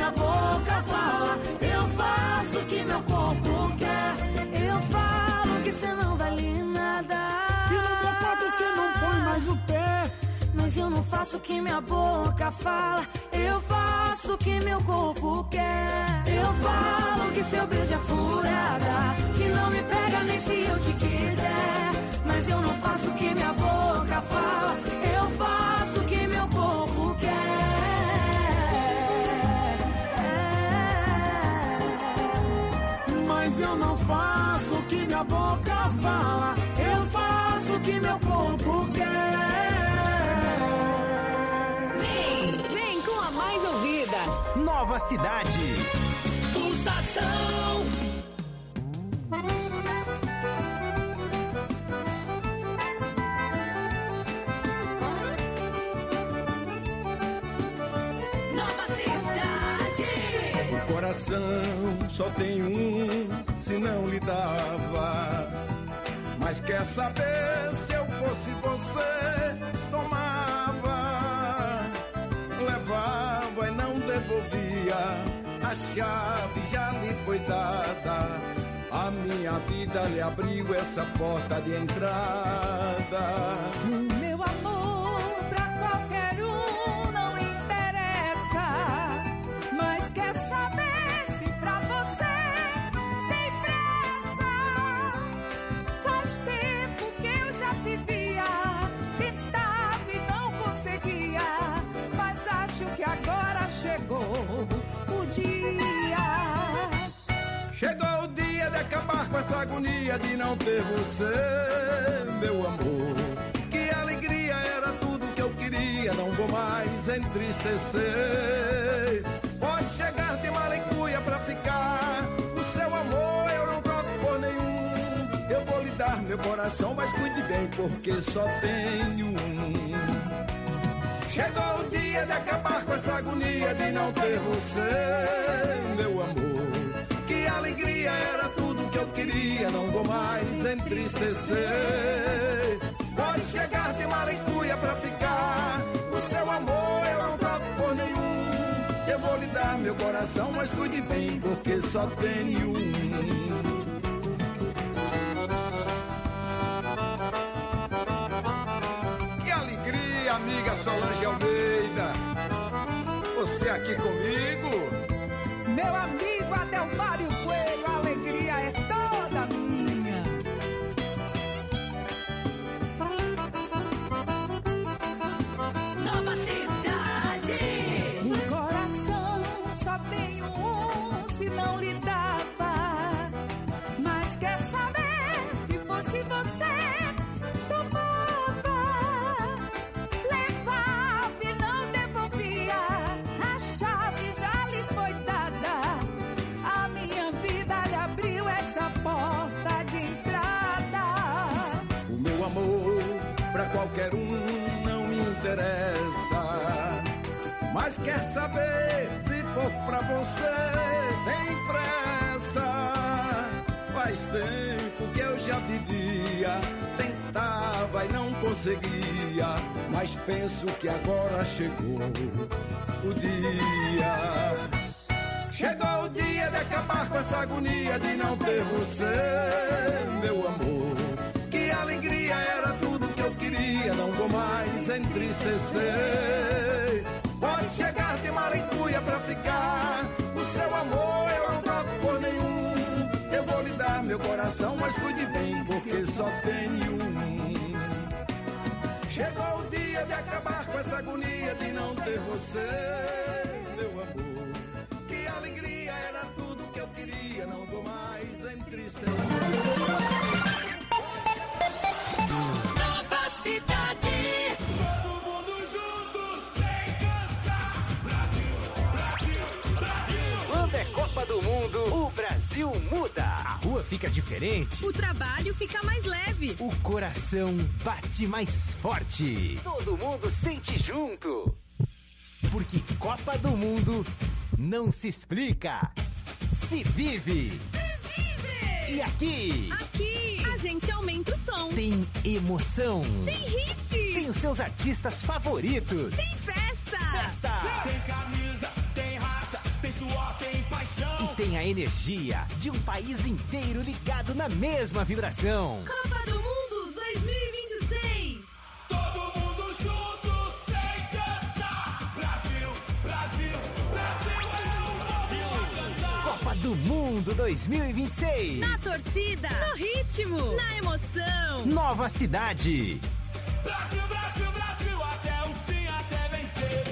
minha boca fala. Eu faço o que meu corpo quer. Eu falo que cê não vale nada. E no contato cê não põe mais o pé. Mas eu não faço o que minha boca fala. Eu faço o que meu corpo quer. Eu falo que seu beijo é furada, que não me pega nem se eu te quiser. Mas eu não faço o que minha boca fala. Eu faço o que meu corpo quer. Mas eu não faço o que minha boca fala. Eu faço o que meu corpo quer. Vem com a mais ouvida. Nova Cidade. Pulsação. Nova Cidade. O coração só tem um, se não lhe dava. Mas quer saber, se eu fosse você, tomava, levava e não devolvia. A chave já lhe foi dada. A minha vida lhe abriu essa porta de entrada. O meu amor pra qualquer um não interessa. Mas quer saber se pra você tem pressa? Faz tempo que eu já vivia, tentava e não conseguia. Mas acho que agora chegou o dia. Chegou o dia de acabar com essa agonia de não ter você, meu amor. Que alegria, era tudo que eu queria, não vou mais entristecer. Pode chegar de malicuia pra ficar, o seu amor eu não troco por nenhum. Eu vou lhe dar meu coração, mas cuide bem, porque só tenho um. Chegou o dia de acabar com essa agonia de não ter você, meu amor. Que alegria, era tudo que eu queria, não vou mais entristecer. Pode chegar de malicuia pra ficar, o seu amor eu não troco por nenhum. Eu vou lhe dar meu coração, mas cuide bem, porque só tenho um. Que alegria, amiga Solange Almeida, você aqui comigo. Meu amigo Adelmário Coelho, a alegria é toda minha. Nova Cidade. Um coração só tem um, se não lhe dava. Mas quer saber, se fosse você, tomava, levava e não devolvia. A chave já lhe foi dada. A minha vida lhe abriu essa porta de entrada. O meu amor pra qualquer um não me interessa. Mas quer saber, se for pra você, tem pressa. Faz tempo que eu já vivia, tentava e não conseguia. Mas penso que agora chegou o dia. Chegou o dia de acabar com essa agonia de não ter você, meu amor. Que alegria, era tudo que eu queria, não vou mais entristecer. Pode chegar de malicuia pra ficar, o seu amor eu não troco por nenhum. Eu vou lhe dar meu coração, mas cuide bem, porque só tenho um. Chegou o dia de acabar com essa agonia de não ter você, meu amor. Que alegria, era tudo que eu queria, não vou mais entristecer. Nova Cidade. Todo mundo junto, sem cansar. Brasil, Brasil, Brasil. Quando é Copa do Mundo, o Brasil muda. A rua fica diferente. O trabalho fica mais leve. O coração bate mais forte. Todo mundo sente junto. Porque Copa do Mundo não se explica, se vive. E aqui A gente aumenta o som. tem emoção. Tem hit. Tem os seus artistas favoritos. Tem festa. Festa. Tem camisa, tem raça, tem suor a energia de um país inteiro ligado na mesma vibração. Copa do Mundo 2026. Todo mundo junto, sem cansar. Brasil, Brasil, Brasil é o Brasil a cantar. Copa do Mundo 2026. Na torcida, no ritmo, na emoção. Nova cidade. Brasil, Brasil, Brasil, até o fim, até vencer.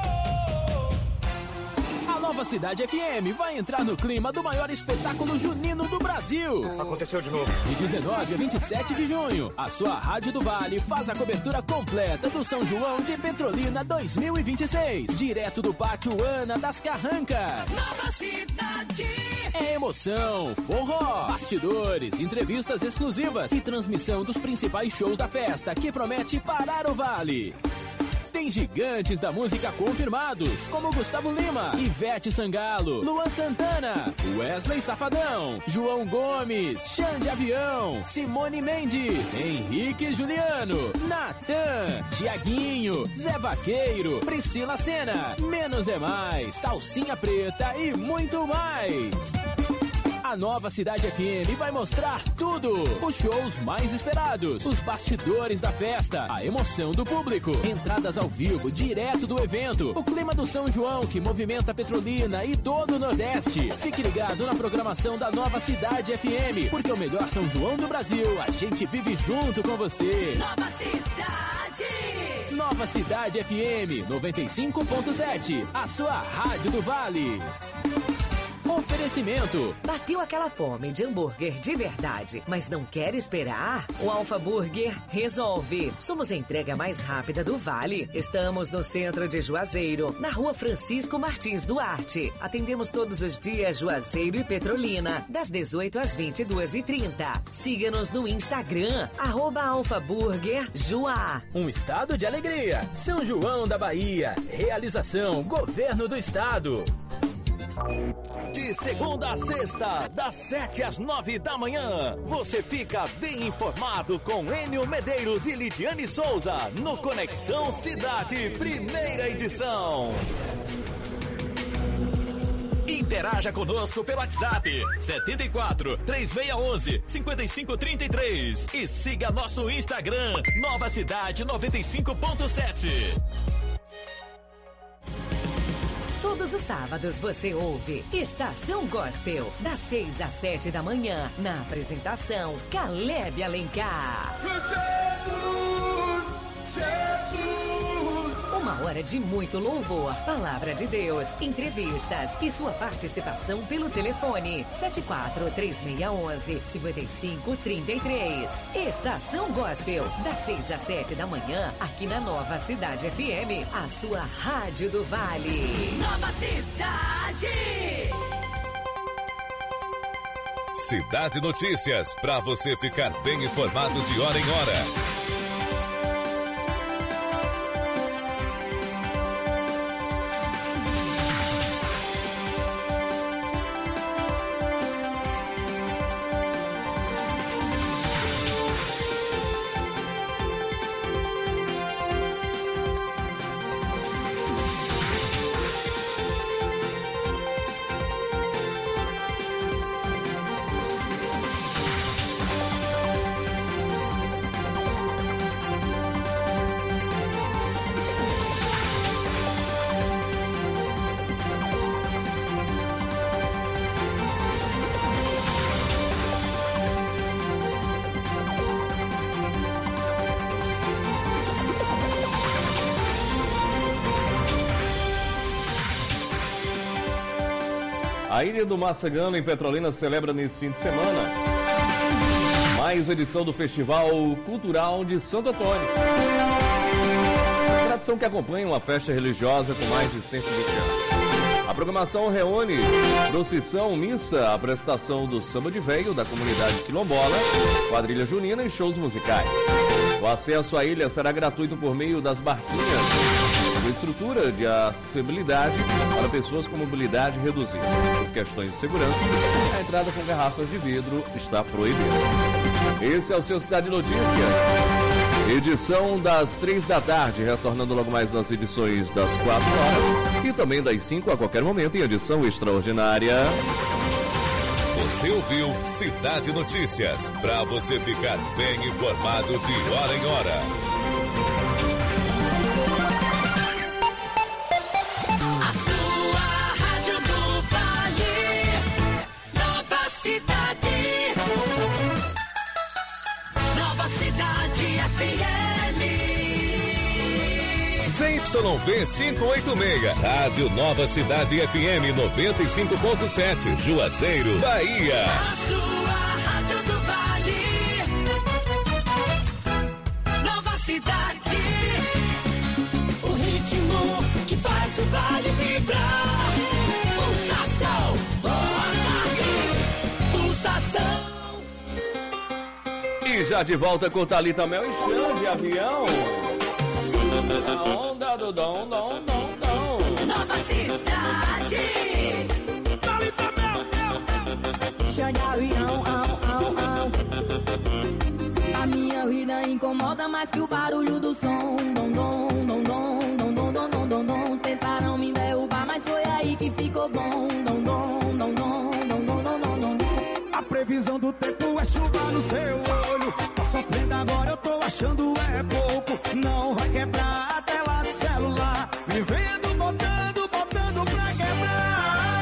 A Nova Cidade FM vai entrar no clima do maior espetáculo junino do Brasil. Aconteceu de novo. De 19 a 27 de junho, a sua Rádio do Vale faz a cobertura completa do São João de Petrolina 2026. Direto do Pátio Ana das Carrancas. Nova cidade. É emoção, forró, bastidores, entrevistas exclusivas e transmissão dos principais shows da festa que promete parar o Vale. Tem gigantes da música confirmados, como Gustavo Lima, Ivete Sangalo, Luan Santana, Wesley Safadão, João Gomes, Xande Avião, Simone Mendes, Henrique Juliano, Natan, Tiaguinho, Zé Vaqueiro, Priscila Sena, Menos é Mais, Calcinha Preta e muito mais. A Nova Cidade FM vai mostrar tudo. Os shows mais esperados, os bastidores da festa, a emoção do público, entradas ao vivo direto do evento, o clima do São João que movimenta Petrolina e todo o Nordeste. Fique ligado na programação da Nova Cidade FM, porque o melhor São João do Brasil, a gente vive junto com você. Nova cidade. Nova Cidade FM 95.7, a sua Rádio do Vale. Oferecimento. Bateu aquela fome de hambúrguer de verdade, mas não quer esperar? O Alfa Burger resolve. Somos a entrega mais rápida do Vale. Estamos no centro de Juazeiro, na rua Francisco Martins Duarte. Atendemos todos os dias Juazeiro e Petrolina, das 18 às 22h30. Siga-nos no Instagram, @alfaburgerjuá. Um estado de alegria. São João da Bahia. Realização Governo do Estado. De segunda a sexta, das 7 às 9 da manhã, você fica bem informado com Enio Medeiros e Lidiane Souza no Conexão Cidade, primeira edição. Interaja conosco pelo WhatsApp 74 3611 5533 e siga nosso Instagram Nova Cidade 95.7. Todos os sábados você ouve Estação Gospel, das 6 às 7 da manhã, na apresentação Caleb Alencar. Jesus, Jesus. Uma hora de muito louvor, palavra de Deus, entrevistas e sua participação pelo telefone 74-3611-5533. Estação Gospel, das 6 às 7 da manhã, aqui na Nova Cidade FM, a sua Rádio do Vale. Nova cidade. Cidade Notícias, para você ficar bem informado de hora em hora. A Ilha do Massagano, em Petrolina, celebra nesse fim de semana mais uma edição do Festival Cultural de Santo Antônio. A tradição que acompanha uma festa religiosa com mais de 120 anos. A programação reúne procissão, missa, apresentação do samba de veio da comunidade quilombola, quadrilha junina e shows musicais. O acesso à ilha será gratuito por meio das barquinhas, com estrutura de acessibilidade para pessoas com mobilidade reduzida. Por questões de segurança, a entrada com garrafas de vidro está proibida. Esse é o seu Cidade Notícias. Edição das 3 da tarde, retornando logo mais nas edições das 4 horas e também das 5 a qualquer momento em edição extraordinária. Você ouviu Cidade Notícias, para você ficar bem informado de hora em hora. A sua Rádio do Vale, Nova Cidade. Nova Cidade FM. ZYV 586, Rádio Nova Cidade FM 95.7, Juazeiro, Bahia. A sua Rádio do Vale, Nova Cidade. O ritmo que faz o Vale vibrar. Pulsação, boa tarde, pulsação. E já de volta com Thalita Mel e Xande, avião. A onda do dom. Nova Cidade. Thalita Mel. Xande, avião, A minha vida incomoda mais que o barulho do som. Dom. Tentaram me derrubar, mas foi aí que ficou bom. Dom. A previsão do tempo é chuva no seu olho. Tá sofrendo agora, eu tô achando é pouco. Não vai quebrar a tela do celular. Vivendo, botando pra quebrar.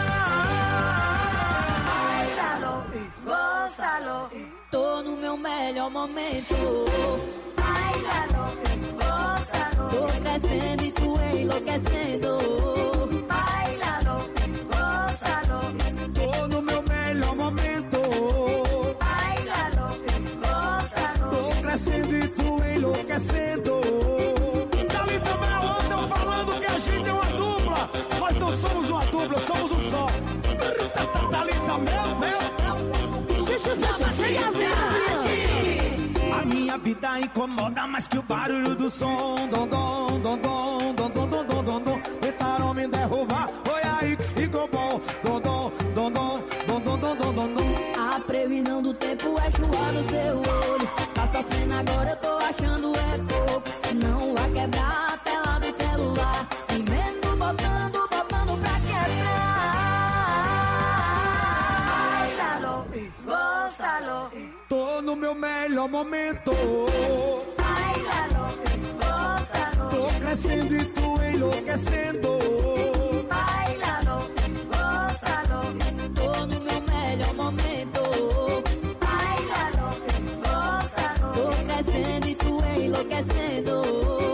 Bailalo, gózalo. Tô no meu melhor momento. Bailalo, gózalo. Tô crescendo e tu enlouquecendo. Bailalo, gózalo. Tô no meu melhor momento. Bailalo, gózalo. Tô crescendo e tu enlouquecendo. Thalita Mel, andam falando que a gente é uma dupla. Nós não somos uma dupla, somos um só. Thalita Mel. Nova Cidade. A minha vida incomoda mais que o barulho do som. Dom. Tentaram me derrubar, foi aí que ficou bom. Dom. A previsão do tempo é chuva no seu olho. Tá sofrendo agora, eu tô achando é pouco. Não vai quebrar a tela do celular. Vivendo, botando pra quebrar. Bailalo, gózalo. Tô no meu melhor momento. Bailalo, gózalo. Tô crescendo e tu enlouquecendo. Bailalo, gózalo. Tô no meu melhor momento. Bailalo, gózalo. Tô crescendo e tu enlouquecendo.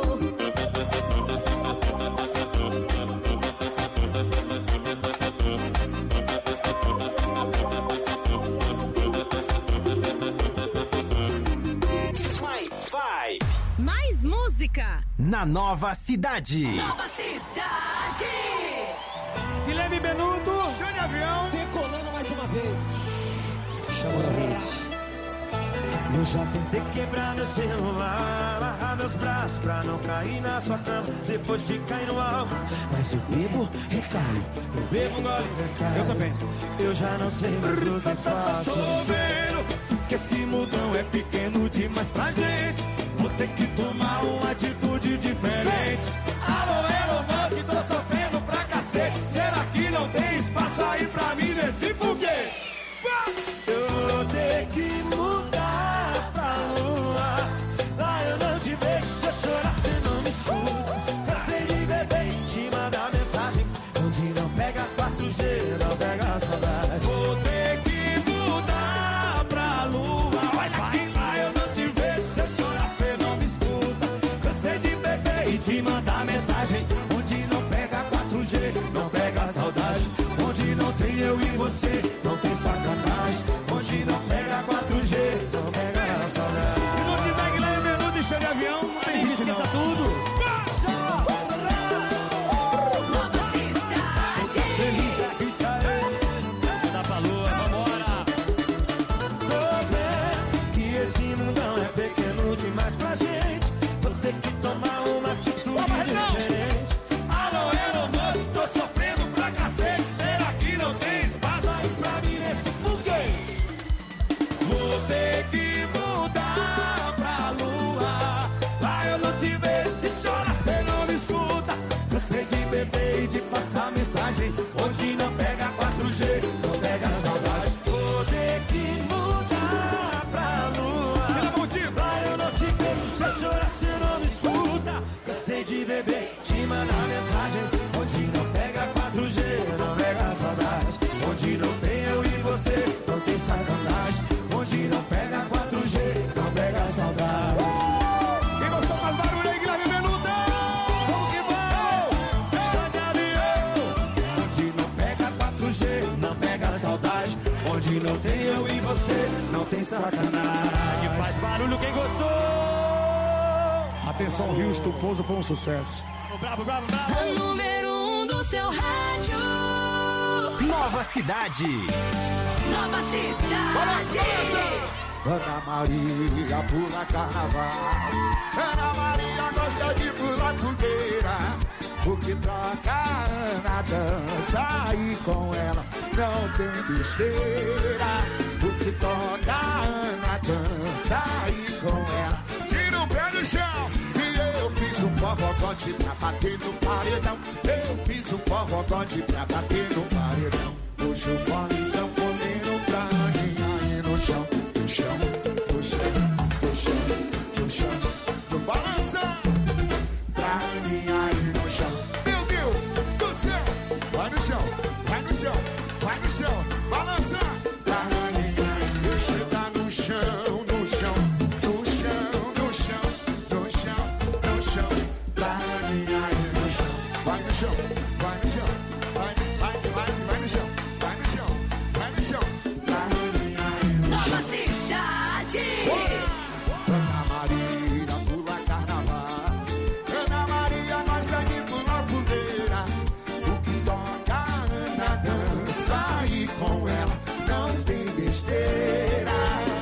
Mais música na Nova Cidade. Nova Cidade. Guilherme Benuto, show de avião, decolando mais uma vez. Chama no hit. Eu já tentei quebrar meu celular, amarrar meus braços pra não cair na sua cama depois de cair no álcool. Mas eu bebo, recaio, eu bebo, gole, recaio. Eu também. Eu já não sei mais o que faço. Tô vendo que esse mudão é pequeno demais pra gente. Vou ter que tomar uma atitude diferente. Alô, Musk, tô sofrendo pra cacete. Será que não tem espaço aí pra mim nesse foguete? Eu vou ter que mudar pra lua. Lá eu não te vejo, se eu chorar cê não me escuta. Cansei de beber e te mandar mensagem onde não pega 4G, não pega saudade. Vou ter que mudar pra lua. Olha aqui, lá eu não te vejo, se eu chorar cê não me escuta. Cansei de beber e te mandar mensagem onde não pega 4G, não pega saudade. Onde não tem eu e você, não tem sacanagem. Onde não pega 4G, não pega saudade. Se não tiver Guilherme Benuto e show de avião, não tem hit não. Esqueça tudo. Nova Cidade. Feliz aqui, tchau. Dá pra lua, vambora. Tô vendo que esse mundão é pequeno demais pra gente. Vou ter que tomar uma atitude diferente. Alô, Elon Musk, tô sofrendo pra cacete. Será que não tem espaço aí pra mim? saudade. Onde não tem eu e você, não tem sacanagem. Onde não pega 4G, não pega saudade. Quem gostou, faz barulho aí, Guilherme Benuto. Vamos que vamos. Chá de avião. Onde não pega 4G, não pega saudade. Onde não tem eu e você, não tem sacanagem. Faz barulho quem gostou. Atenção, Houston, o pouso foi um sucesso. Bravo, bravo, bravo. A número 1 do seu rádio. Nova Cidade. Nova Cidade. Ana Maria pula carnaval. Ana Maria gosta de pular fogueira. O que troca a Ana dança e com ela não tem besteira. O que toca a Ana dança e com ela tira o pé do chão. E eu fiz um forrogote pra bater no paredão. Eu fiz um forrogote pra bater no paredão. Puxa o fone sanfoneiro pra Aninha aí no chão. No chão, no chão, no chão, no chão. No balança pra Aninha aí no chão. Meu Deus do céu. Vai no chão, vai no chão, vai no chão. Balança pra Aninha aí no chão. Tá no chão, no chão, no chão, no chão, no chão, no chão. Pra Aninha aí no chão. Vai no chão, vai no chão. Vai no chão, vai no chão, vai no chão. Pra Aninha aí no chão. Nova Cidade. Ana Maria pula carnaval. Ana Maria gosta de pular fogueira. O que toca a Ana dança e com ela não tem besteira.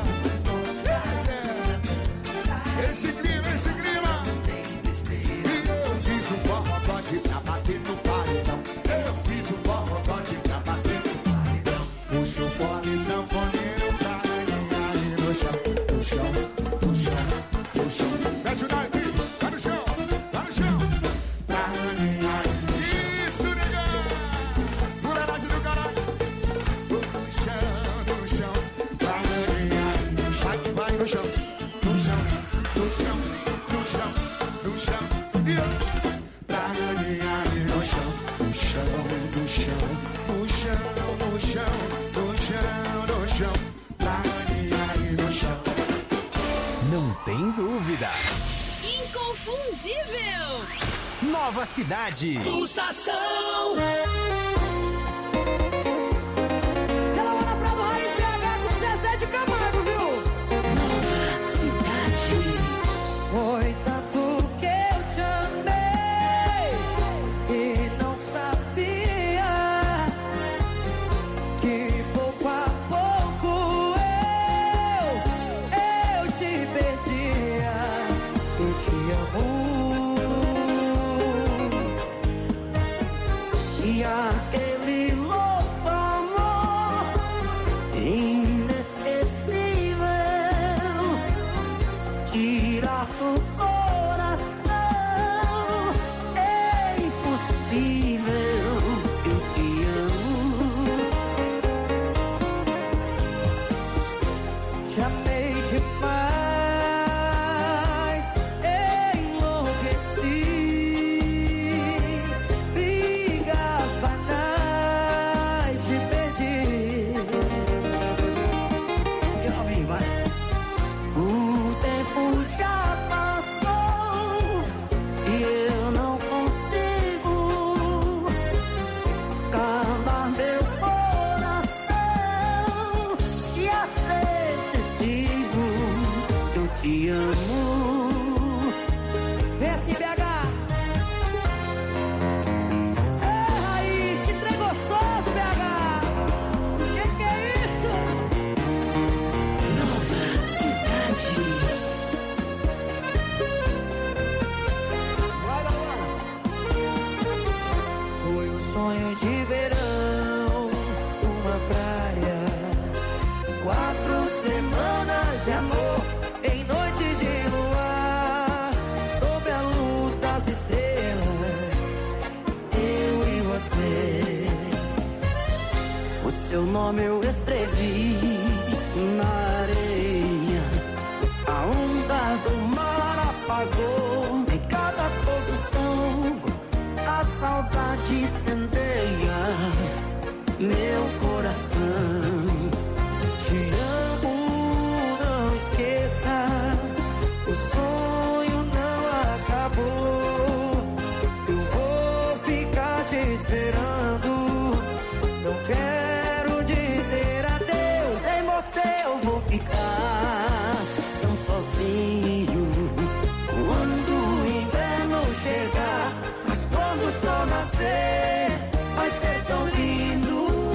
Esse clima, esse clima. E eu fiz um forrogote pra bater no paredão. Eu fiz um forrogote pra bater no paredão. Puxa o fone sanfoneiro pra Aninha aí no chão. No chão, no chão, no chão. Desce o naipe, vai no chão, vai no chão. Pra Aninha aí. Isso, negão. Durarade do caralho. No chão, pra Aninha aí no chão. Vai que vai no chão, no chão, no chão, no chão, no chão. E eu. Pra Aninha aí no chão, no chão, no chão, no chão, no chão, no chão, no chão. Pra Aninha aí no chão. Não tem dúvida. Inconfundível. Nova Cidade. Pulsação. Celamona Prado Raiz BH com Zezé de Camargo, viu? Nova Cidade. Foi tanto que eu te amei e não sabia que pouco a pouco eu te perdia. Eu te amo. E aquele louco amor inesquecível tirar do coração é impossível. Eu te amo. Te amei demais, enlouqueci. Brigas banais, te perdi. Vai. O tempo já passou e eu não consigo calar meu coração. E às vezes digo que eu te amo. Vem assim, BH. É, Raiz, que trem gostoso, BH. Que é isso? Nova Cidade. Foi um sonho de verão, uma praia, 4 semanas de amor, em noite de luar, sob a luz das estrelas, eu e você. O seu nome eu escrevi na areia, a onda do mar apagou. Em cada pôr do sol a saudade incendeia meu coração. Te amo, não esqueça, o sonho não acabou. Eu vou ficar te esperando, não quero dizer adeus. Sem você eu vou ficar tão sozinho quando o inverno chegar. Mas quando o sol nascer, vai ser tão lindo,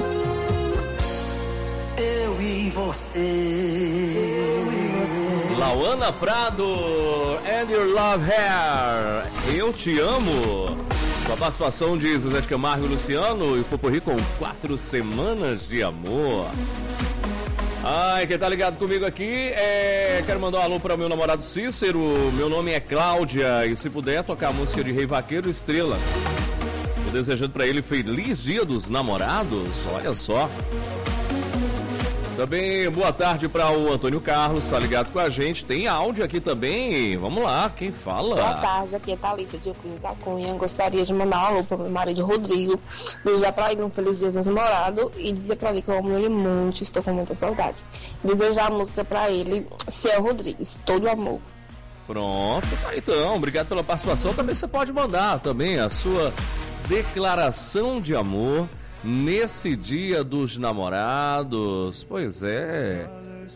eu e você. Lauana Prado, And Your Love Hair, Eu Te Amo. Com a participação de Zezé de Camargo e Luciano e Poporri com 4 Semanas de Amor. Ai, quem tá ligado comigo aqui, quero mandar um alô para o meu namorado Cícero. Meu nome é Cláudia e se puder tocar a música de Rei Vaqueiro Estrela. Tô desejando para ele feliz Dia dos Namorados, olha só. Também boa tarde para o Antônio Carlos, tá ligado com a gente. Tem áudio aqui também, vamos lá, quem fala? Boa tarde, aqui é Thalita de Euclides da Cunha. Gostaria de mandar um alô para o meu marido Rodrigo, desejar para ele um feliz Dia dos Namorados e dizer para ele que eu amo ele muito, estou com muita saudade. Desejar a música para ele, Ciel Rodrigues, Todo Amor. Pronto, tá então, obrigado pela participação. Também você pode mandar também a sua declaração de amor nesse Dia dos Namorados. Pois é.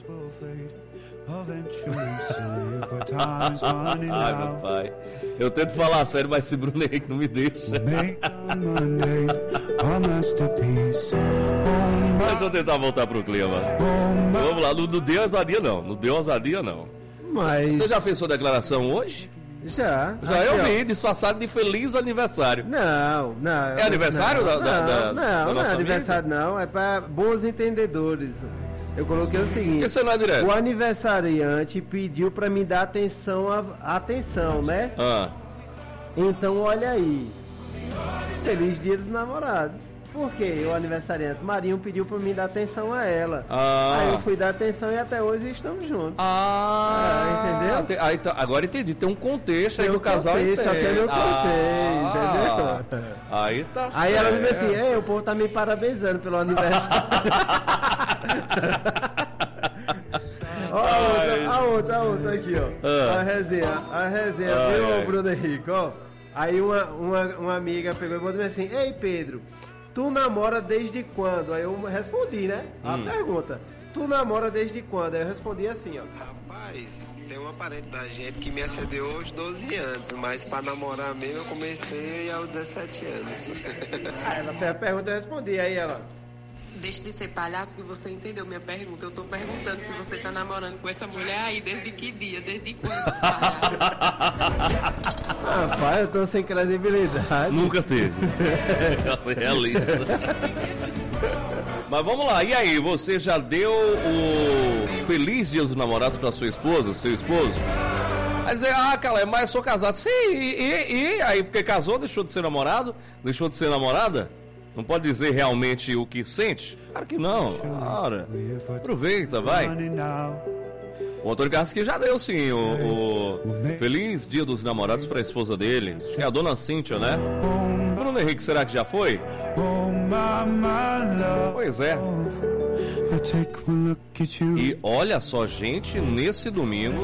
Ai, meu pai. Eu tento falar sério, mas esse Bruno Henrique não me deixa. Deixa eu tentar voltar pro clima. Vamos lá, não deu ousadia não. Não deu ousadia não. Mas... Você já fez sua declaração hoje? Já aqui, eu vi, disfarçado de feliz aniversário. Não. É aniversário não, da não é amiga? aniversário não, é para bons entendedores. Eu coloquei o seguinte: por que você não é direto? O aniversariante pediu para me dar atenção, né? Então olha aí, feliz Dia dos Namorados. Por quê? O aniversariante Marinho pediu pra mim dar atenção a ela. Aí eu fui dar atenção e até hoje estamos juntos. Entendeu? Agora entendi. Tem um contexto aí do casal. Só que eu não contei, entendeu? Aí tá certo. Aí ela disse assim: o povo tá me parabenizando pelo aniversário. A outra aqui, ó. A resenha, viu, Bruno Henrique, ó. Aí uma amiga pegou e botou assim: ei, Pedro, tu namora desde quando? Aí eu respondi, né? A pergunta. Tu namora desde quando? Aí eu respondi assim, ó. Rapaz, tem uma parente da gente que me acendeu aos 12 anos, mas pra namorar mesmo eu comecei aos 17 anos. Aí ela fez a pergunta e eu respondi. Aí ela... Deixa de ser palhaço que você entendeu minha pergunta. Eu tô perguntando que você tá namorando com essa mulher aí desde que dia? Desde quando, palhaço? Rapaz, eu tô sem credibilidade. Nunca teve. Nossa, realista. Mas vamos lá, e aí, você já deu o Feliz Dia dos Namorados pra sua esposa, seu esposo? Vai dizer, Calé, mas eu sou casado. Sim, e aí, porque casou, deixou de ser namorado? Deixou de ser namorada? Não pode dizer realmente o que sente? Claro que não. Ora, aproveita, vai. O Antônio Carlos que já deu sim o Feliz Dia dos Namorados para a esposa dele. Acho que é a dona Cíntia, né? Bruno Henrique, será que já foi? Pois é. E olha só, gente, nesse domingo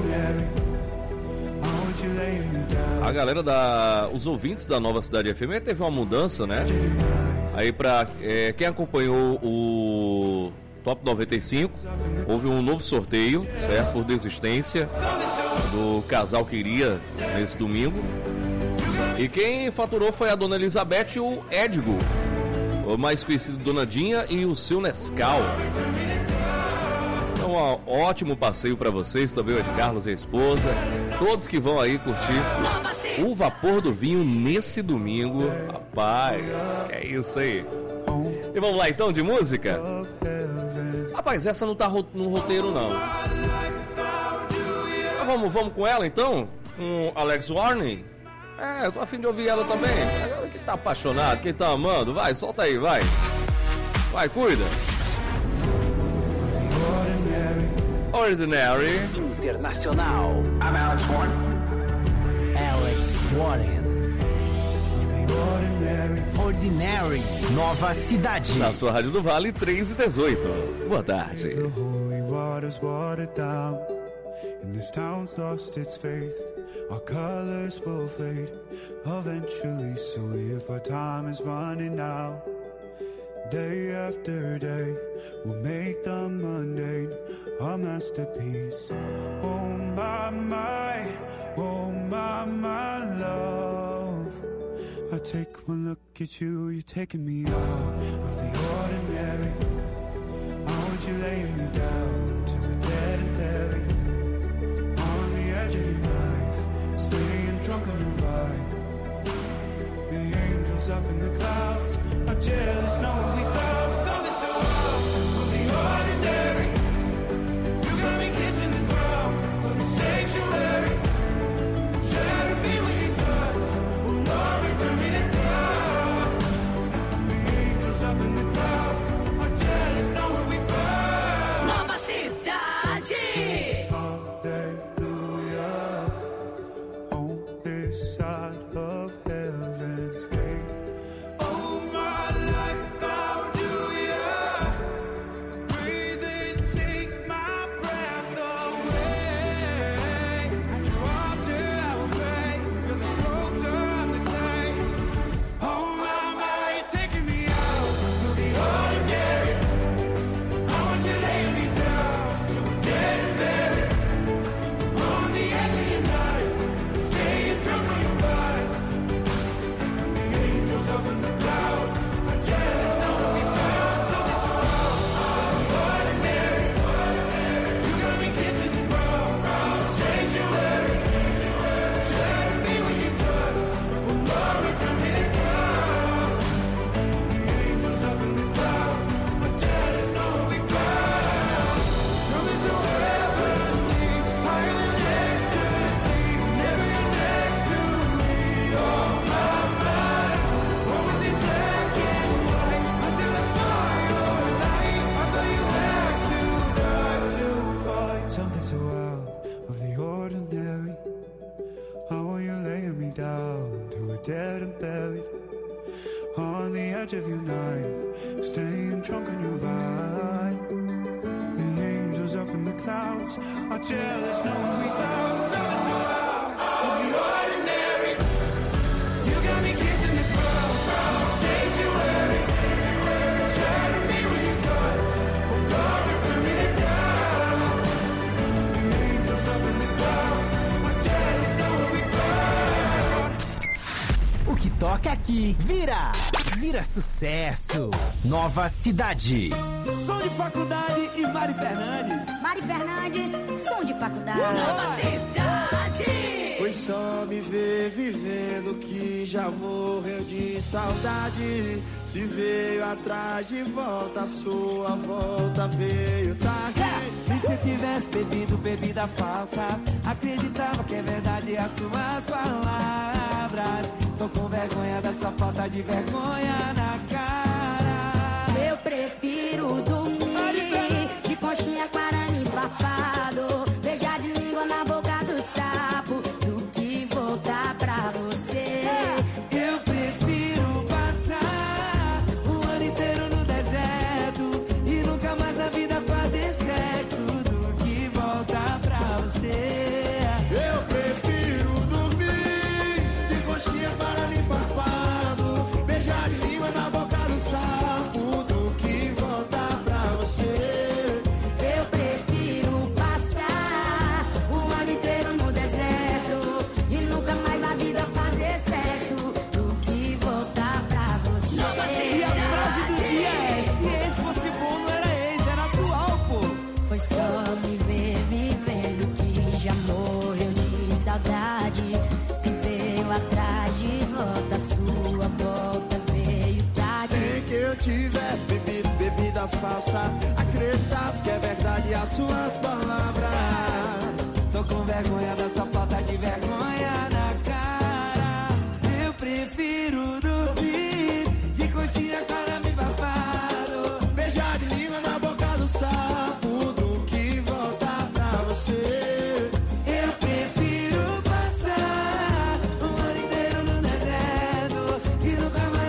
a galera os ouvintes da Nova Cidade FM teve uma mudança, né? Aí pra quem acompanhou o Top 95, houve um novo sorteio, certo? Por desistência do casal que iria nesse domingo. E quem faturou foi a dona Elizabeth e o Edgo, o mais conhecido Dona Dinha e o seu Nescau. Então, um ótimo passeio para vocês, também o Ed Carlos e a esposa, todos que vão aí curtir o vapor do vinho nesse domingo. Rapaz, que é isso aí. E vamos lá então de música? Rapaz, essa não tá no roteiro não. Mas vamos com ela então? Com Alex Warning? Eu tô a fim de ouvir ela também. Quem tá apaixonado, quem tá amando, vai, solta aí, vai. Vai, cuida. Ordinary Internacional. I'm Alex Warren. Alex Warren. Ordinary, Nova Cidade. Na sua Rádio do Vale, 3h18. Boa tarde. The holy waters watered down, and this town's lost its faith. Our colors will fade eventually, so if our time is running out, day after day, we'll make the mundane a masterpiece. Oh my, love. I take one look at you, you're taking me out of the ordinary. I want you laying me down to the dead and buried, on the edge of your knife, staying drunk on your vibe. The angels up in the clouds are jealous knowing we found something so out of the ordinary. You got me kissing the ground of the sanctuary. Shatter me when you touch, will not return me to dust. The angels up in the clouds are jealous knowing we found Nova Cidade. Hallelujah, on this side of heaven's gate. Oh, my life found you, yeah. Breathe in, take my breath away. At your altar I will pray. You're the sculptor, I'm the clay. Oh, my, you're taking me out of the ordinary. I want you laying me down so we're dead and buried, on the edge of your knife, staying drunk on your vibe. The angels up in the clouds are jealous knowing we found something so out of the ordinary. You got me kissing the ground, sanctuary. Shatter me when you touch, will not return me to dust. The angels up in the clouds are jealous knowing we found something so heavenly, higher than ecstasy. Never you're next to me, oh my mind. What was it black and white until I saw your light? I thought you had to die to find something so out of the ordinary. How are you laying me down to a dead and buried, on the edge of your night, staying drunk on your vine. The angels up in the clouds are jealous knowing we found something so out of the ordinary. You got me kissing the ground, sanctuary. Shatter me when you touch, oh God, return me to dust. The angels up in the clouds are jealous knowing we found. O que toca aqui vira sucesso. Nova Cidade. Som de faculdade e Mari Fernandes. Mari Fernandes, som de faculdade. Nova Cidade. Foi só me ver vivendo que já morreu de saudade. Se veio atrás de volta, a sua volta veio tarde. E se tivesse bebido bebida falsa, acreditava que é verdade as suas palavras. Tô com vergonha da sua falta de vergonha na cara. Eu prefiro dormir de conchinha com arame farpado, beijar de língua na boca do sapo, do que voltar pra você. Eu prefiro passar o ano inteiro no deserto e nunca mais na vida fazer sexo, do que voltar pra você. Eu prefiro dormir de conchinha para me farpado, beijar de língua na boca do sapo, do que voltar pra você. Eu prefiro passar o ano inteiro no deserto e nunca mais na vida fazer sexo, do que voltar pra você. E a frase do dia é: se ex fosse bom, não era ex, era atual, pô. Foi só me ver vivendo que já morreu de saudade. Se veio atrás de volta, sua volta veio tarde. Nem que eu tivesse bebido bebida falsa, acreditava que é verdade as suas palavras. Tô com vergonha da sua falta de vergonha na cara. Eu prefiro dormir de conchinha com arame farpado, beijar de língua na boca do sapo, do que voltar pra você. Eu prefiro passar o ano inteiro no deserto e nunca mais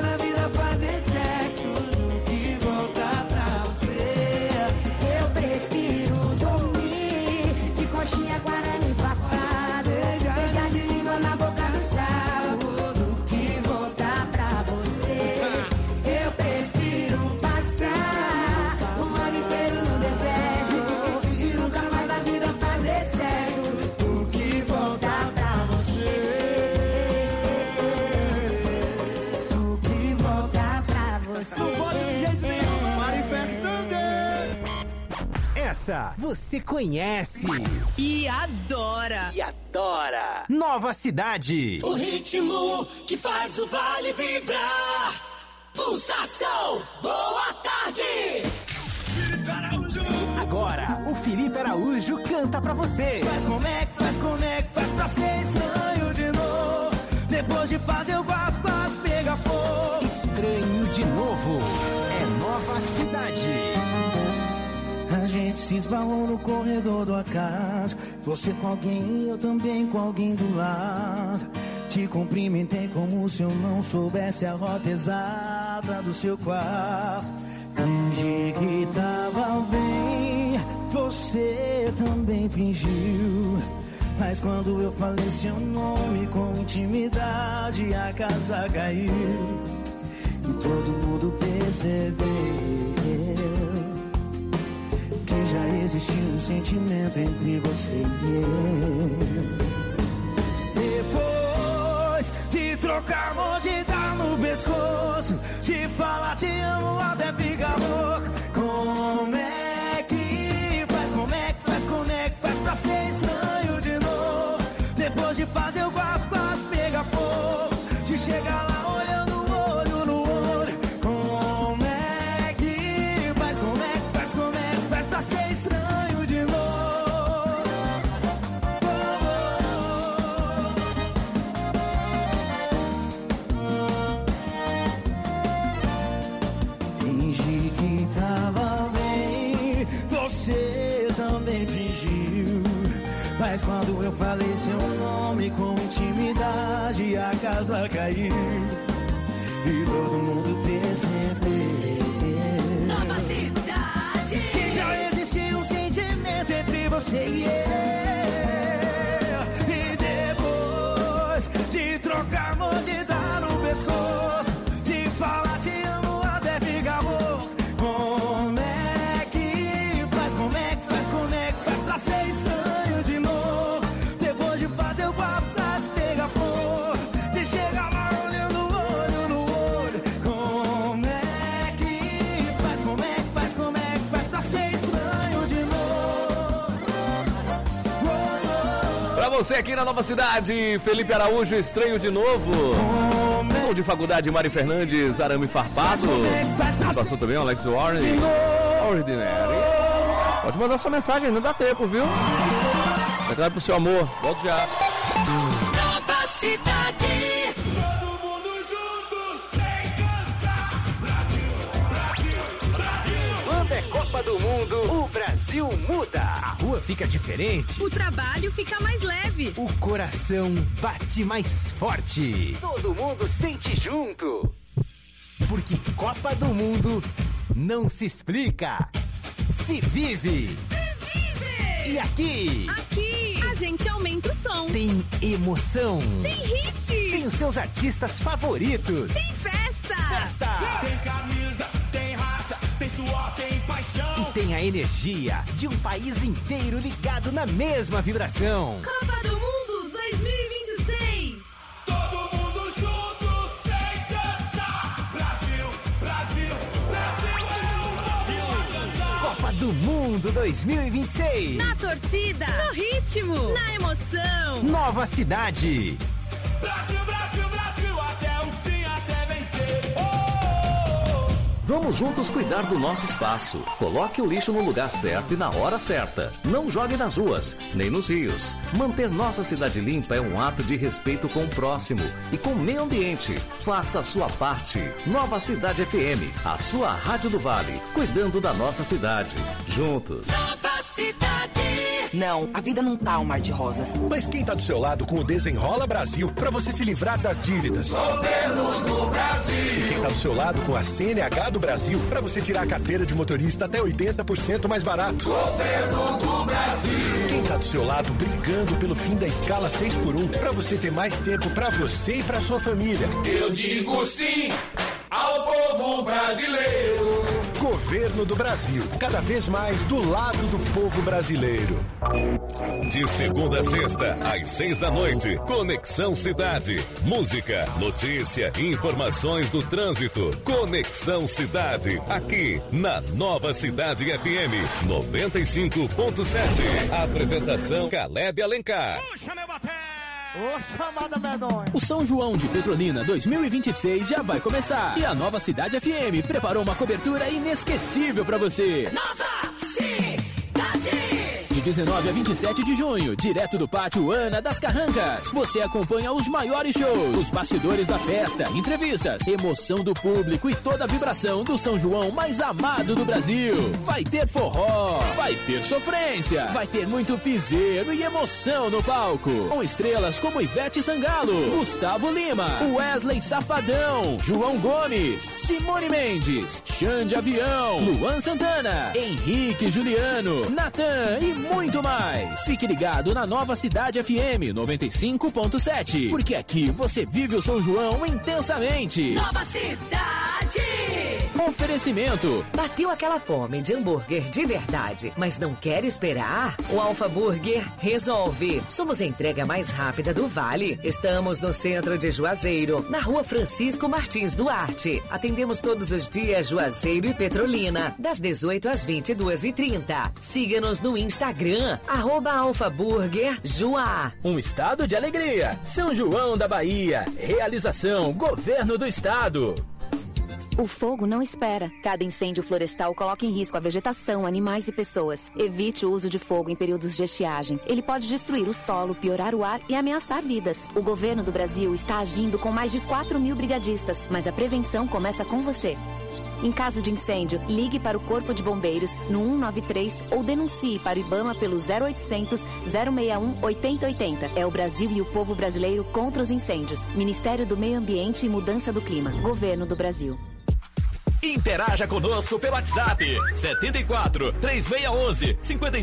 Essa você conhece e adora. Nova Cidade. O ritmo que faz o vale vibrar. Pulsação, boa tarde. Agora, o Felipe Araújo canta pra você. Faz pra ser estranho de novo. Depois de fazer o quarto quase pega fogo. Estranho de novo. É Nova Cidade. A gente se esbarrou no corredor do acaso. Você com alguém, eu também com alguém do lado. Te cumprimentei como se eu não soubesse a rota exata do seu quarto. Fingi que tava bem, você também fingiu. Mas quando eu falei seu nome com intimidade, a casa caiu. E todo mundo percebeu que já existia um sentimento entre você e eu. Depois de trocar mordida no pescoço, de falar te amo até ficar louco. Como é que faz pra ser estranho de novo? Depois de fazer o quarto quase pega fogo, de chegar lá olhando olho no olho. Como é que faz pra ser estranho de novo? Fingi que tava bem, você também fingiu. Mas quando eu falei seu nome com intimidade, a casa caiu. E todo mundo percebeu Nova Cidade. que já existia um sentimento entre você e eu. E depois de trocar mordida no pescoço, de falar te amo até ficar louco. Como é que faz pra ser estranho de novo? Depois de fazer o quarto quase pega fogo, de chegar lá olhando olho no olho. Como é que faz pra ser estranho de novo? Pra você aqui na Nova Cidade, Felipe Araújo, Estranho de Novo. Som de Faculdade, Mari Fernandes, Arame Farpato. Passou também o Alex Warren. Ordinary. Pode mandar sua mensagem, não dá tempo, viu? Declare pro seu amor. Volto já. Nova Cidade. Todo mundo junto, sem cansar. Brasil, Quando é Copa do Mundo, o Brasil muda. A rua fica diferente. O trabalho fica mais leve. O coração bate mais forte. Todo mundo sente junto. Porque Copa do Mundo não se explica, se vive. E aqui a gente aumenta o som. tem emoção. Tem hit. Tem os seus artistas favoritos. Tem festa. Tem camisa, tem raça, tem suor, tem paixão. E tem a energia de um país inteiro ligado na mesma vibração. Copa do Mundo 2026. Todo mundo junto, sem cansar. Brasil, Brasil, Brasil é o Brasil a cantar. Copa do Mundo 2026. Na torcida. No ritmo. Na emoção. Nova Cidade. Brasil, Brasil, Brasil, até o fim, até vencer. Oh! Vamos juntos cuidar do nosso espaço. Coloque o lixo no lugar certo e na hora certa. Não jogue nas ruas, nem nos rios. Manter nossa cidade limpa é um ato de respeito com o próximo e com o meio ambiente. Faça a sua parte. Nova Cidade FM, a sua rádio do Vale, cuidando da nossa cidade. Juntos. Nova Cidade. Não, a vida não tá um mar de rosas. Mas quem tá do seu lado com o Desenrola Brasil para você se livrar das dívidas? Governo do Brasil. E quem tá do seu lado com a CNH do Brasil para você tirar a carteira de motorista até 80% mais barato? Governo do Brasil. Quem tá do seu lado brigando pelo fim da escala 6x1 para você ter mais tempo para você e para sua família? Eu digo sim ao povo brasileiro. Governo do Brasil, cada vez mais do lado do povo brasileiro. De segunda a sexta, às 6 da noite, Conexão Cidade. Música, notícia e informações do trânsito. Conexão Cidade, aqui na Nova Cidade FM 95.7. Apresentação Caleb Alencar. Ô, chamada medonha. O São João de Petrolina 2026 já vai começar. E a Nova Cidade FM preparou uma cobertura inesquecível pra você. Nova Cidade! De 19 a 27 de junho, direto do Pátio Ana das Carrancas, você acompanha os maiores shows, os bastidores da festa, entrevistas, emoção do público e toda a vibração do São João mais amado do Brasil. Vai ter forró, vai ter sofrência, vai ter muito piseiro e emoção no palco. Com estrelas como Ivete Sangalo, Gustavo Lima, Wesley Safadão, João Gomes, Simone Mendes, Xande Avião, Luan Santana, Henrique Juliano, Natan e muito mais. Fique ligado na Nova Cidade FM 95.7, porque aqui você vive o São João intensamente. Nova Cidade! Oferecimento. Bateu aquela fome de hambúrguer de verdade, mas não quer esperar? O Alfa Burger resolve. Somos a entrega mais rápida do Vale. Estamos no centro de Juazeiro, na Rua Francisco Martins Duarte. Atendemos todos os dias Juazeiro e Petrolina, das 18 às 22h30. Siga-nos no Instagram, @AlfaBurgerJuá. Um estado de alegria. São João da Bahia. Realização Governo do Estado. O fogo não espera. Cada incêndio florestal coloca em risco a vegetação, animais e pessoas. Evite o uso de fogo em períodos de estiagem. Ele pode destruir o solo, piorar o ar e ameaçar vidas. O governo do Brasil está agindo com mais de 4.000 brigadistas, mas a prevenção começa com você. Em caso de incêndio, ligue para o Corpo de Bombeiros no 193 ou denuncie para o IBAMA pelo 0800 061 8080. É o Brasil e o povo brasileiro contra os incêndios. Ministério do Meio Ambiente e Mudança do Clima. Governo do Brasil. Interaja conosco pelo WhatsApp 74 3611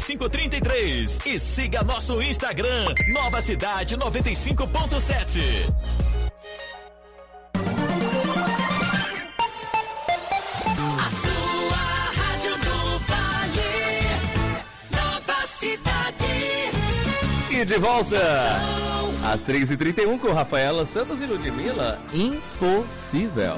5533 e siga nosso Instagram Nova Cidade 95.7. A sua rádio do Vale, Nova Cidade. E de volta às 3h31 com Rafaela Santos e Ludmilla. Impossível.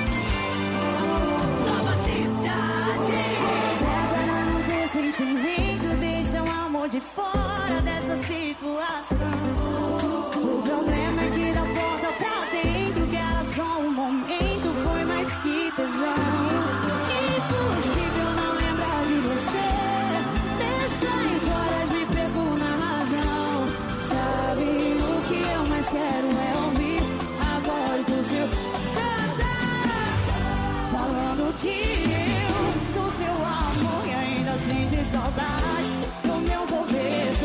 Deixa o amor de fora dessa situação. O problema é que da porta pra dentro, que era só um momento, foi mais que tesão. Impossível não lembrar de você. Dessas horas me perco na razão. Sabe o que eu mais quero é ouvir a voz do seu cantar, falando que eu sou seu amor e ainda sente saudade do meu corpo.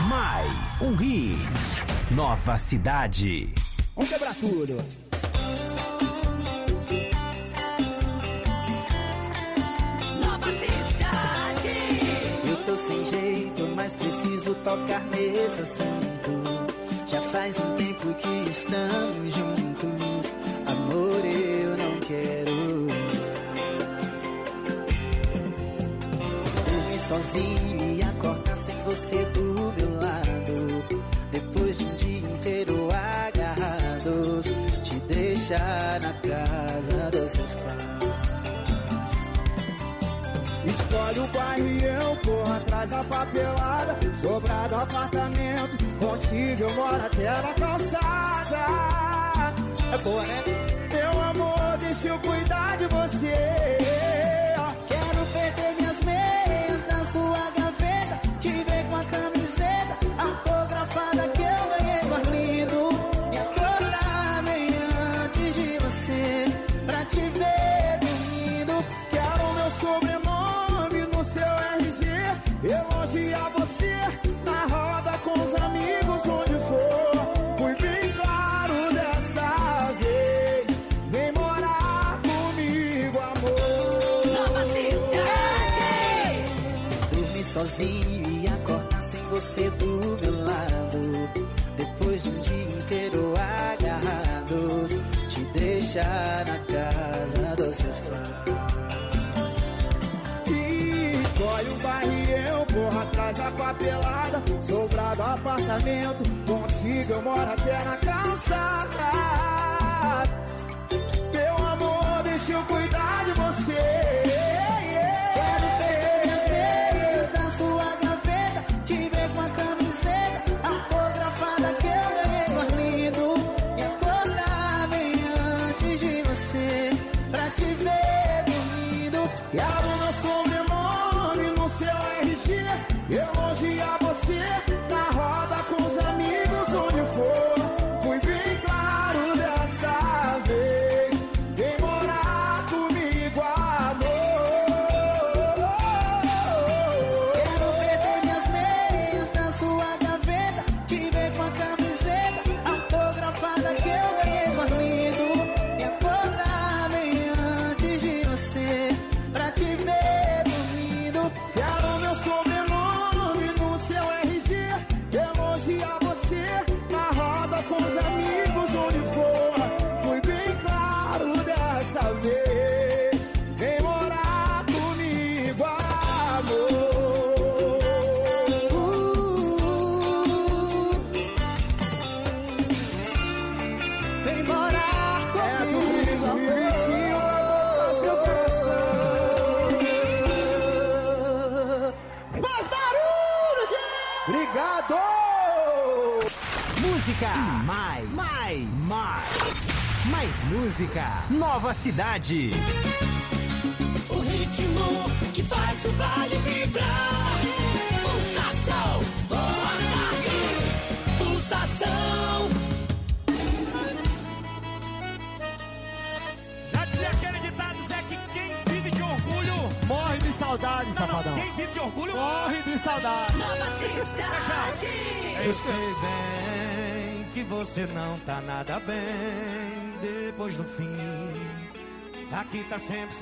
Mais um hit. Nova Cidade. Vamos quebrar tudo. Nova Cidade. Eu tô sem jeito, mas preciso tocar nesse assunto. Já faz um tempo que estamos juntos. Amor, eu não quero mais dormir sozinho e acordar sem você do meu lado. Depois de um dia inteiro agarrados, te deixar na casa dos seus pais. Escolhe o bairro e eu corro atrás da papelada. Sobrado apartamento, contigo eu moro até na calçada. É boa, né? Meu amor, deixa eu cuidar de você. Quero perder minhas meias na sua gaveta, te ver com a camiseta autografada que eu ganhei no Arlindo. Me acordar bem antes de você, pra te ver dormindo. Quero meu sobrenome no seu RG, elogiar você na roda com os amigos onde for. Fui bem claro dessa vez, vem morar comigo, amor. Nova Cidade. Dormir sozinho e acordar sem você do meu lado. Depois de um dia inteiro agarrados, te deixar na casa dos seus pais. Escolhe um bairro e eu corro atrás da papelada. Sobrado apartamento, contigo eu moro até na calçada. Meu amor, deixa eu cuidar de você. Quero perder minhas meias na sua gaveta, te ver com a camiseta autografada que eu ganhei no Arlindo. Me acordar bem antes de você, pra te ver dormindo. Quero meu sobrenome no seu RG, elogiar você na roda com os amigos onde for. Fui bem claro dessa vez, vem morar comigo, amor. Quero perder minhas meias na sua gaveta, te ver com a camiseta autografada que eu ganhei no Arlindo. Me acordar bem antes de você, pra te ver dormindo. Quero meu sobrenome no seu RG, elogiar você na roda com os amigos onde for. Fui bem claro dessa vez, vem morar comigo, amor. Vem morar comigo, Bichinho lá no seu coração. Mais barulho, gente! Obrigado! Música. Mais música. Nova Cidade. O ritmo que faz o vale vibrar. Pulsação, boa tarde. Pulsação. Já dizia aquele ditado, Zé, que quem vive de orgulho Morre de saudade, safadão. quem vive de orgulho Morre de saudade. Nova Cidade. Eu sei bem que você não tá nada bem depois do fim. Aqui tá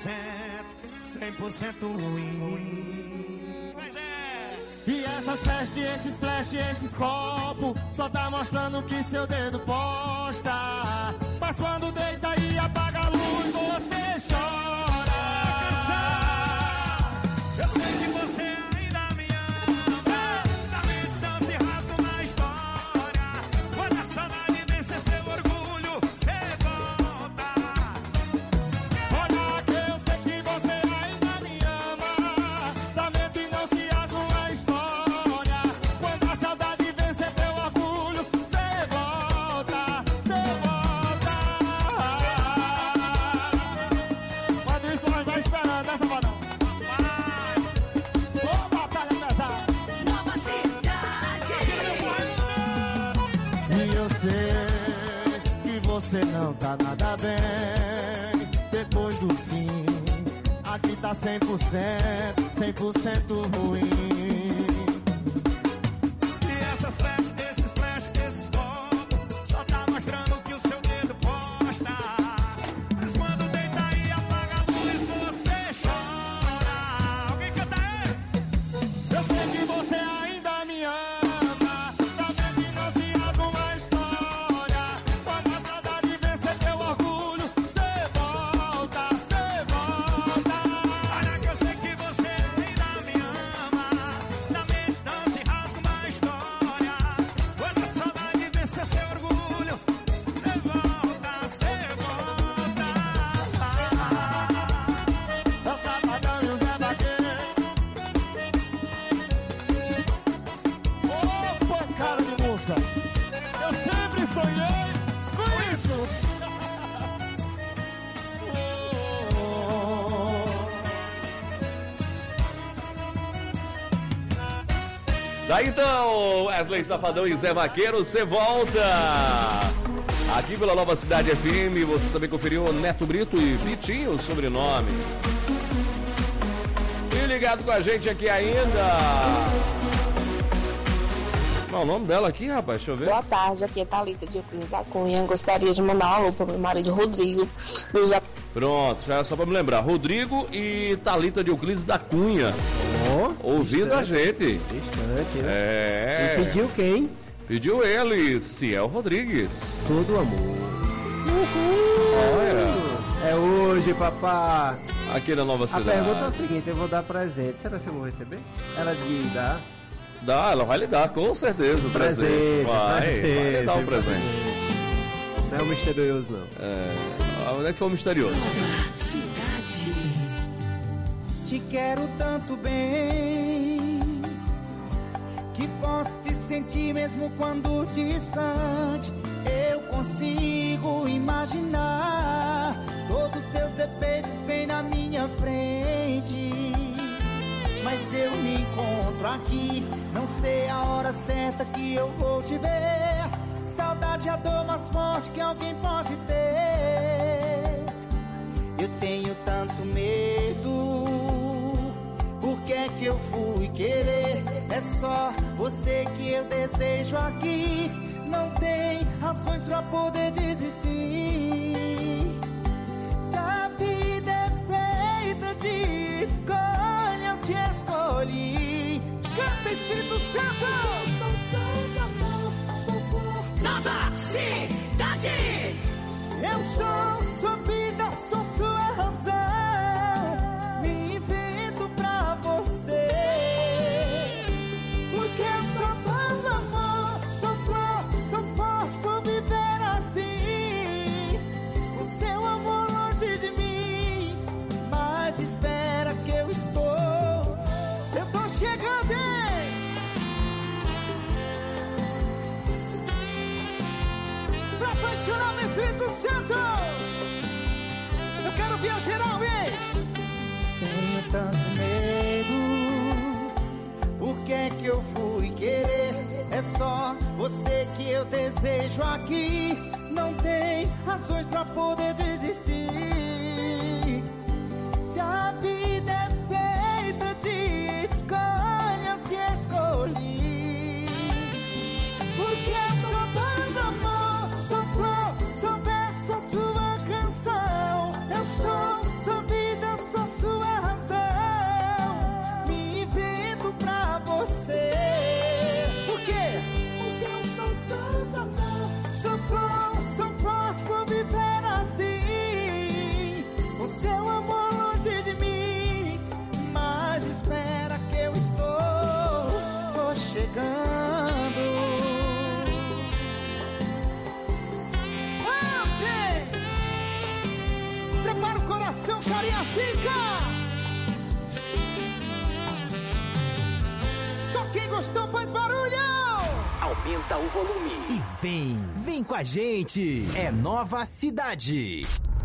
100% ruim. Mas é. E essas festas, esses flash, esses copos só tá mostrando que seu dedo posta. Mas quando deita e apaga a luz, você chora. Eu sei que você ainda me ama. Na minha distância rasgo na história. Quando a saudade vencer seu orgulho, você volta. Olha que eu sei que você ainda me ama. Lamento e não se rasga na história. Quando a saudade vencer teu orgulho, você volta, você volta. Quando isso nós vai esperando, né, safadão? Ô, batalha pesada. Nova Cidade. E eu sei que você não tá nada bem depois do fim. Aqui tá 100% ruim. E Tá então, Wesley Safadão e Zé Vaqueiro, você volta aqui pela Nova Cidade FM. Você também conferiu Neto Brito e Vitinho, sobrenome. E ligado com a gente aqui ainda. Qual é o nome dela aqui, rapaz? Deixa eu ver. Boa tarde, aqui é Thalita de Euclides da Cunha. Gostaria de mandar um alô para o meu marido Rodrigo. Pronto, já é só para me lembrar. Rodrigo e Thalita de Euclides da Cunha. Ouvindo a gente. Distante, né? É. E pediu quem? Pediu ele, Ciel Rodrigues. Todo amor. Olha. É hoje, papá. Aqui na Nova Cidade. A pergunta é a seguinte, eu vou dar presente. Será que eu vou receber? Ela de dar? Dá, ela vai lhe dar, com certeza, o presente. Vai lhe dar um presente. Não é o misterioso, não. Onde é que foi o misterioso? Cidade. Te quero tanto bem que posso te sentir mesmo quando distante. Eu consigo imaginar todos seus defeitos bem na minha frente. Mas eu me encontro aqui, não sei a hora certa que eu vou te ver. Saudade é a dor mais forte que alguém pode ter. Eu tenho tanto medo, por que é que eu fui querer? É só você que eu desejo aqui. Não tem razões pra poder desistir. Se a vida é feita de escolha, eu te escolhi. Canta, Espírito Santo! Nova Cidade! Eu sou sua vida, sou sua razão. Me invento pra você. Porque eu sou todo amor, sou flor, sou forte por viver assim. O seu amor longe de mim, mas espera que eu estou. Eu tô chegando, hein? Pra apaixonar meu Espírito Santo. Eu quero ver geral, hein? Tenho tanto medo, por que é que eu fui querer? É só você que eu desejo aqui. Não tem razões pra poder desistir. Se a vida é feita de escolha, eu te escolhi. Porque eu sou todo amor, sou flor, sou verso, sou sua canção. Eu sou vida, sou sua razão. Me invento pra você. Por quê? Porque eu sou todo amor, sou flor, sou forte por viver assim. Com seu amor longe de mim, mas espera que eu estou chegando. Ok! Prepara o coração, Cariacica! Só quem gostou faz barulho! Aumenta o volume e vem com a gente. É Nova Cidade.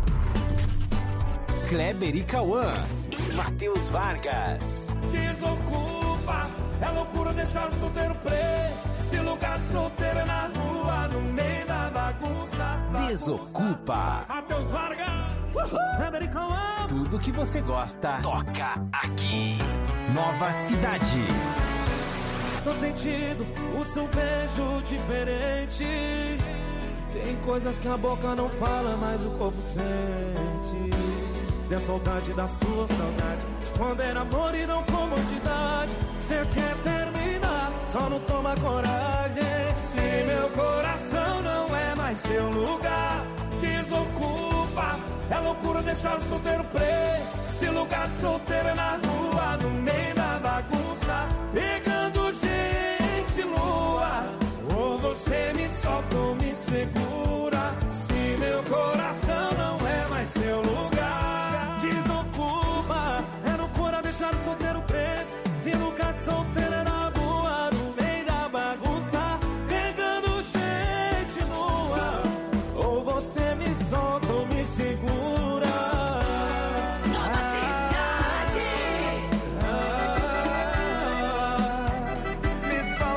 Kleber e Cauã e Matheus Vargas. Desocupa, é loucura deixar o solteiro preso. Se lugar de solteiro é na rua, no meio da bagunça. Desocupa. Matheus Vargas, Kleber e Cauã. Tudo que você gosta, toca aqui. Nova Cidade. Tô sentindo o seu beijo diferente. Tem coisas que a boca não fala, mas o corpo sente. Tem a saudade da sua saudade, esconder amor e não comodidade. Cê quer terminar, só não toma coragem. Se meu coração não é mais seu lugar, desocupa. É loucura deixar o solteiro preso. Se lugar de solteiro é na rua, no meio da bagunça, pegando gente lua. Ou você me solta ou me segura. Se meu coração não é mais seu lugar, desocupa. É loucura deixar o solteiro preso. Se lugar de solteiro é na rua, no meio da bagunça, pegando gente nua. Ou você me solta ou me segura. Nova Cidade. Me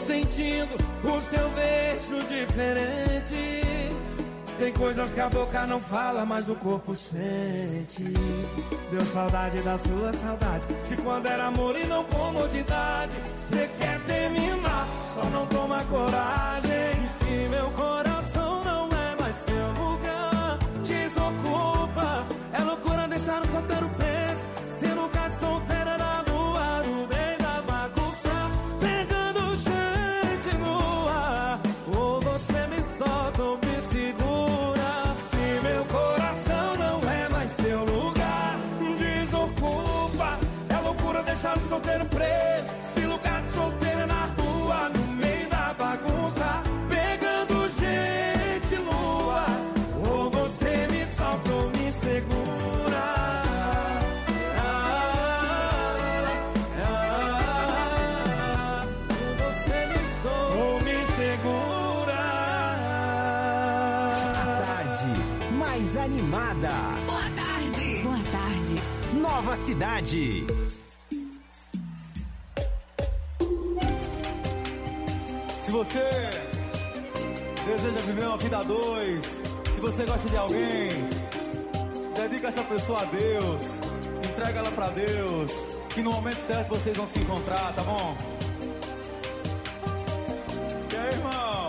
sentindo o seu beijo diferente. Tem coisas que a boca não fala, mas o corpo sente. Deu saudade da sua saudade, de quando era amor e não comodidade. Cê quer terminar, só não toma coragem. E se meu coração não é mais seu lugar, desocupa. É loucura deixar o solteiro preso, se lugar de solteira na lua, no meio da bagunça, pegando gente no ar. Ou você me solta ou me segura. Se meu coração não é mais seu lugar, desocupa. É loucura deixar o solteiro preso, se lugar de solteira na rua, no meio da bagunça, pegando gente no ar. Ou você me solta ou me segura. Animada. Boa tarde. Boa tarde. Nova Cidade. Se você deseja viver uma vida a dois, se você gosta de alguém, dedica essa pessoa a Deus, entrega ela pra Deus, que no momento certo vocês vão se encontrar, tá bom? E aí, irmão?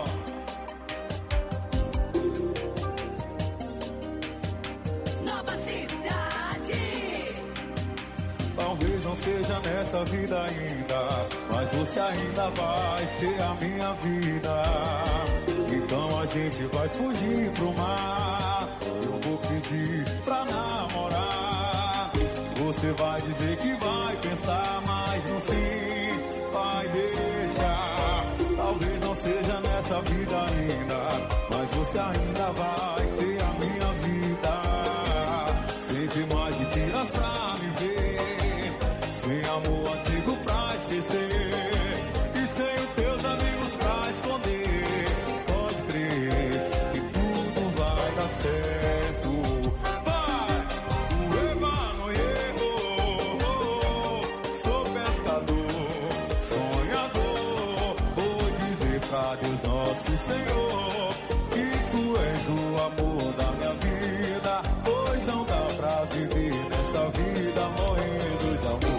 Talvez não seja nessa vida ainda, mas você ainda vai ser a minha vida. Então a gente vai fugir pro mar, eu vou pedir pra namorar. Você vai dizer que vai pensar, mas no fim vai deixar. Talvez não seja nessa vida ainda, mas você ainda vai ser a minha vida. Sempre mais mentiras pra me ver, sem amor antigo pra esquecer, e sem os teus amigos pra esconder. Pode crer que tudo vai dar certo. Vai! O Emanuel, sou pescador, sonhador. Vou dizer pra Deus nosso Senhor que tu és o amor da minha vida, pois não dá pra viver nessa vida morrendo de amor.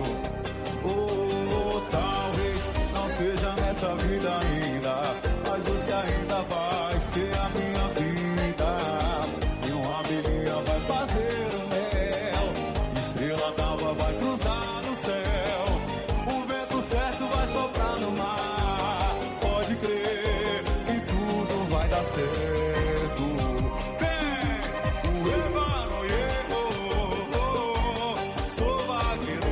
Talvez não seja nessa vida ainda, mas você ainda vai ser a minha vida. E uma abelhinha vai fazer o mel, estrela d'alva vai cruzar no céu, o vento certo vai soprar no mar. Pode crer que tudo vai dar certo. Vem, o Emanuel, sou vaqueiro,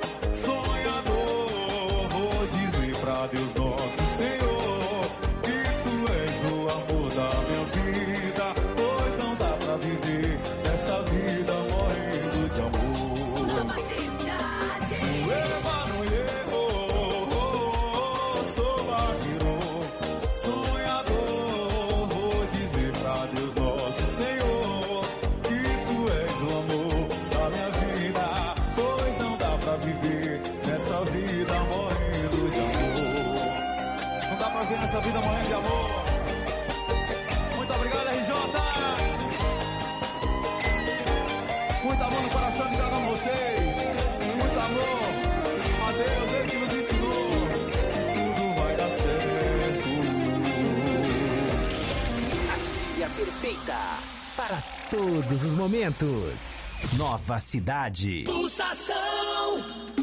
sonhador. Vou dizer pra Deus nosso Senhor que tu és o amor da minha vida, pois não dá pra viver nessa vida morrendo de amor. Nova Cidade. O Emanuel, sou vaqueiro, sonhador. Vou dizer pra Deus nosso Senhor que tu és o amor da minha vida, pois não dá pra viver nessa vida morrendo de amor. Não dá pra viver nessa vida morrendo de amor. Muito obrigado, RJ. Muito amor no coração de cada um de vocês. Muito amor a Deus, Ele que nos ensinou que tudo vai dar certo. E a perfeita para todos os momentos. Nova Cidade. Pulsação.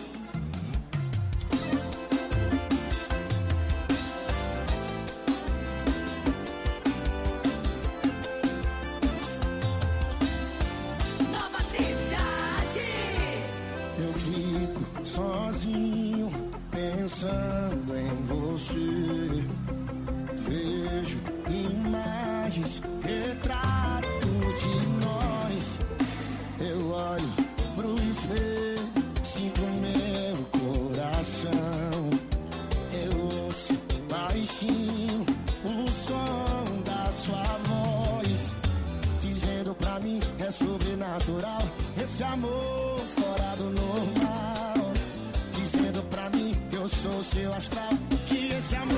Nova Cidade. Eu fico sozinho pensando em você. Vejo imagens, retrato de nós. Eu olho pro espelho, sinto meu coração. Eu ouço baixinho o som da sua voz, dizendo pra mim é sobrenatural esse amor fora do normal. Dizendo pra mim que eu sou seu astral, que esse amor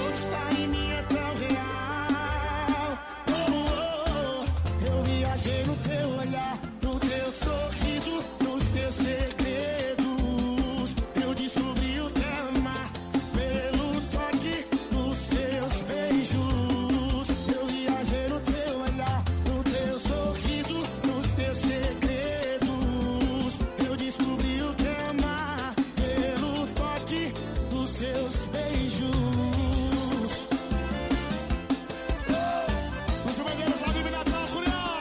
no teu olhar, no teu sorriso, nos teus segredos. Eu descobri o que é amar pelo toque dos seus beijos. Eu viajei no teu olhar, no teu sorriso, nos teus segredos. Eu descobri o que é amar pelo toque dos seus beijos. Os Medeiros, a Bíblia Natal, Julião.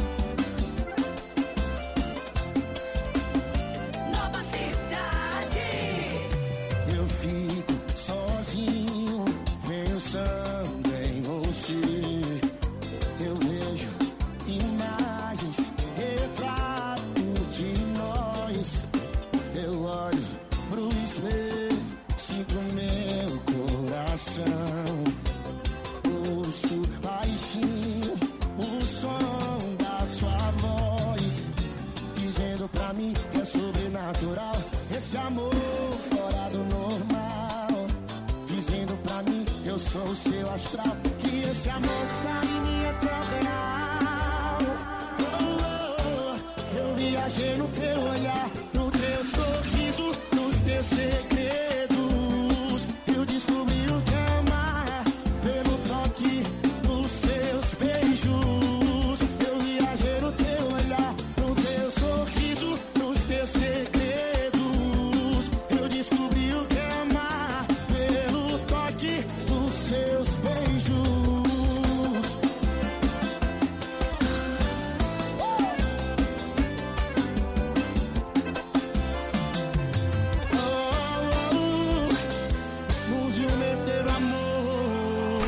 Nova cidade. Eu fico sozinho, pensando em você. Eu vejo imagens, retrato de nós. Eu olho pro espelho, sinto meu coração. Ouço baixinho o som da sua voz, dizendo pra mim que é sobrenatural esse amor fora do normal. Dizendo pra mim que eu sou o seu astral, que esse amor está em mim é tão real. Eu viajei no teu olhar, no teu sorriso, nos teus segredos. Eu descobri o que é amar pelo toque dos seus beijos. Eu viajei no teu olhar, no teu sorriso, nos teus segredos. Eu descobri o que é amar pelo toque dos seus beijos. Museu Medeiro Amor.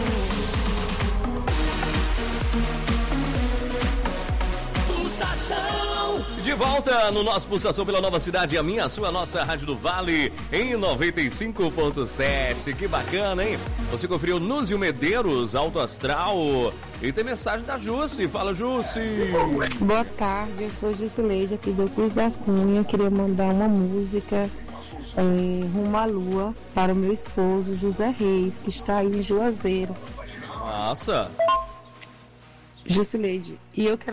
Pulsação. De volta no nosso Pulsação pela Nova Cidade, a minha, a sua, a nossa Rádio do Vale, em 95.7. Que bacana, hein? Você conferiu Núzio Medeiros, Alto Astral. E tem mensagem da Jussi. Fala, Jussi. Boa tarde, eu sou Jusileide aqui do Cruz da Cunha. Queria mandar uma música Rumo à Lua para o meu esposo José Reis, que está aí em Juazeiro. Nossa. Jusileide, e eu quero